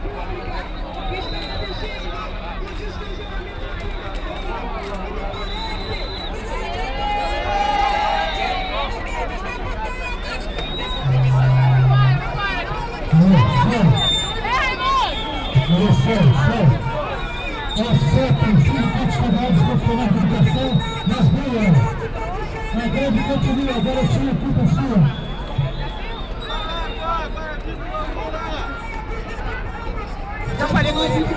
A grande continua, agora o time culpa sua. Já falei com ele.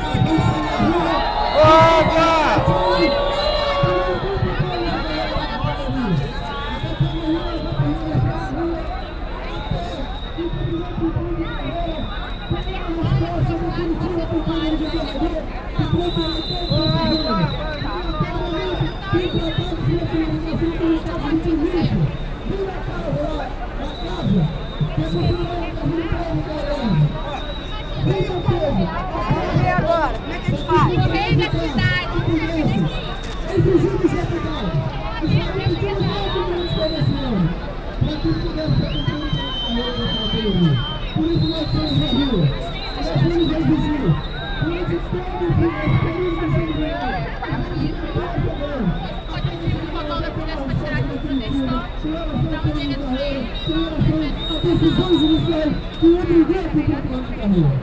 E agora? Como é que a gente faz? O rei da cidade. Esses índios é legal. Os amigos de um lado não oferecendo. Para que pudesse cumprir por isso nós somos na rua. Nós somos exigidos. Por isso todos os períodos de segurança. A decisão judicial que obrigou a ficar dentro da rua.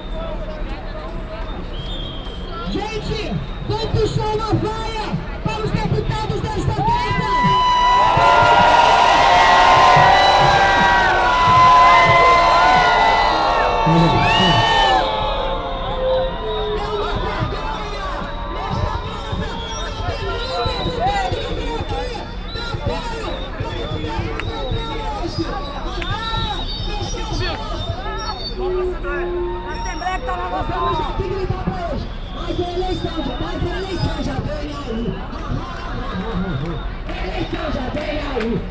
Gente, vem puxar uma vaia para os deputados desta casa! A Assembleia que está na votação. Já tem que gritar para eles. Mas a eleição já vem aí. Eleição já vem aí.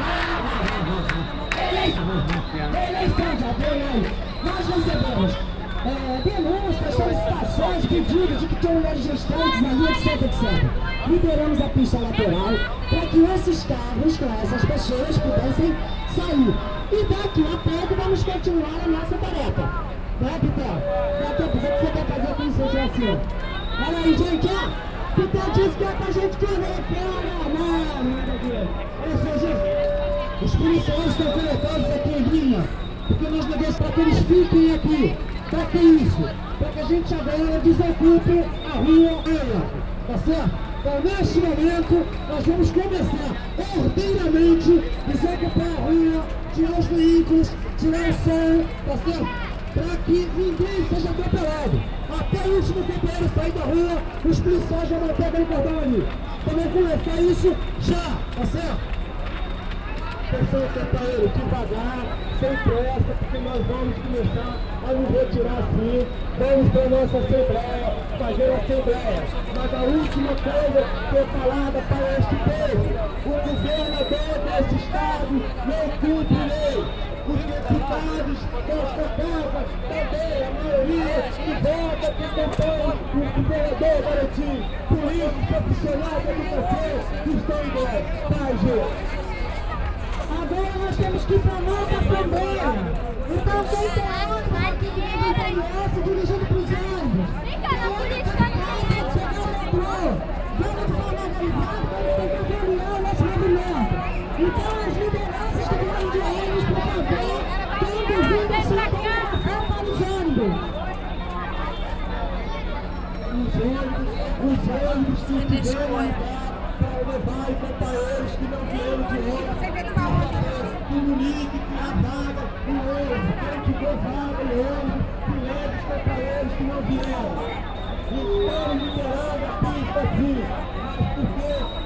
Eleição já vem aí. Nós recebemos denúncias, solicitações, pedidos de que tem mulheres gestantes na linha, etc. Liberamos a pista lateral para que esses carros com essas pessoas pudessem sair. E daqui a pouco vamos continuar a nossa tarefa. Vai, Pitel? Daqui a pouco você quer fazer com isso assim? Olha aí, gente, ó. Pitel disse que é pra gente correr. Ou seja, os policiais estão colocados aqui em linha, porque nós negamos para que eles fiquem aqui. Para que isso? Para que a gente agora desocupe a rua, tá certo? Então, neste momento, nós vamos começar ordeiramente desocupar a rua, tirar os veículos, tirar o som, tá certo? Para que ninguém seja atropelado. Até o último companheiro sair da rua, os policiais já vão pegar o cordão ali. Então vamos começar isso já, tá certo? Atenção, companheiro, devagar, sem pressa, porque nós vamos começar a nos retirar sim. Vamos para a nossa Assembleia, fazer a Assembleia. Mas a última coisa que é falada para este povo: o governador deste estado não cumpre lei. Os deputados desta casa, também a maioria que vota que compõe o governador Garantim, políticos, profissionais da educação, que estão em greve. Tá, gente? Agora nós temos que ir para a nossa Assembleia. Então quem tem asa, que vive interesse, dirigindo para os ânimos. Vem cá, na política não. Chegar ao metrô, vamos de forma organizada, vamos ter que avaliar o nosso movimento. Então as lideranças que vêm de ônibus, por favor, tem devido a sua comunicação para os ônibus. Os ônibus que tiveram lugar para levar os companheiros que não vieram de ônibus. Comunique a vaga do ônibus, quem ficou vaga no ônibus, que leve os companheiros que não vieram. Estamos liberando a pista aqui, mas porque